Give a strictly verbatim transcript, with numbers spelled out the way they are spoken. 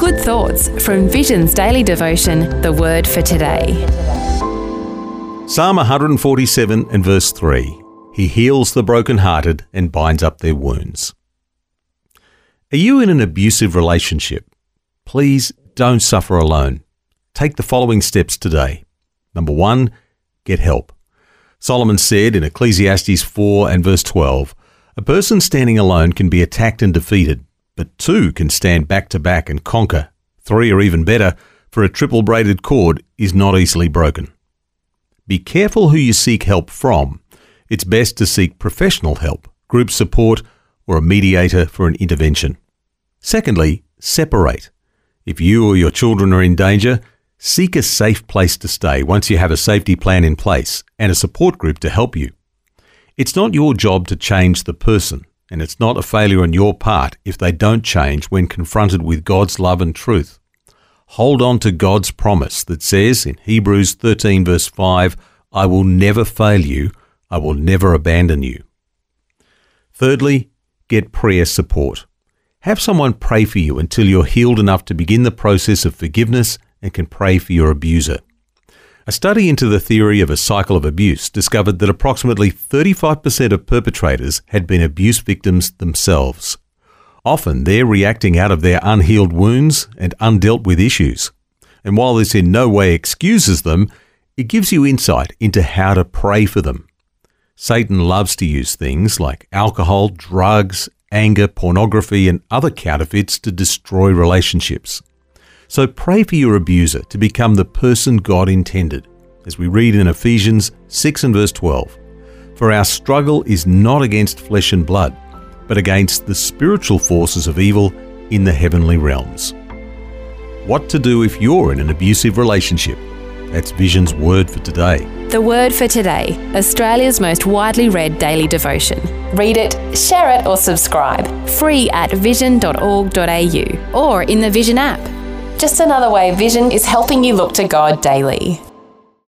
Good thoughts from Vision's daily devotion, The Word for Today. Psalm one forty-seven and verse three. He heals the brokenhearted and binds up their wounds. Are you in an abusive relationship? Please don't suffer alone. Take the following steps today. Number one, get help. Solomon said in Ecclesiastes four and verse twelve, a person standing alone can be attacked and defeated, but two can stand back to back and conquer. Three are even better, for a triple braided cord is not easily broken. Be careful who you seek help from. It's best to seek professional help, group support, or a mediator for an intervention. Secondly, separate. If you or your children are in danger, seek a safe place to stay once you have a safety plan in place and a support group to help you. It's not your job to change the person, and it's not a failure on your part if they don't change when confronted with God's love and truth. Hold on to God's promise that says in Hebrews thirteen verse five, I will never fail you, I will never abandon you. Thirdly, get prayer support. Have someone pray for you until you're healed enough to begin the process of forgiveness and can pray for your abuser. A study into the theory of a cycle of abuse discovered that approximately thirty-five percent of perpetrators had been abuse victims themselves. Often they're reacting out of their unhealed wounds and undealt with issues. And while this in no way excuses them, it gives you insight into how to pray for them. Satan loves to use things like alcohol, drugs, anger, pornography, and other counterfeits to destroy relationships. So pray for your abuser to become the person God intended, as we read in Ephesians six and verse twelve. For our struggle is not against flesh and blood, but against the spiritual forces of evil in the heavenly realms. What to do if you're in an abusive relationship? That's Vision's Word for Today. The Word for Today, Australia's most widely read daily devotion. Read it, share it or subscribe. Free at vision dot org dot a u or in the Vision app. Just another way Vision is helping you look to God daily.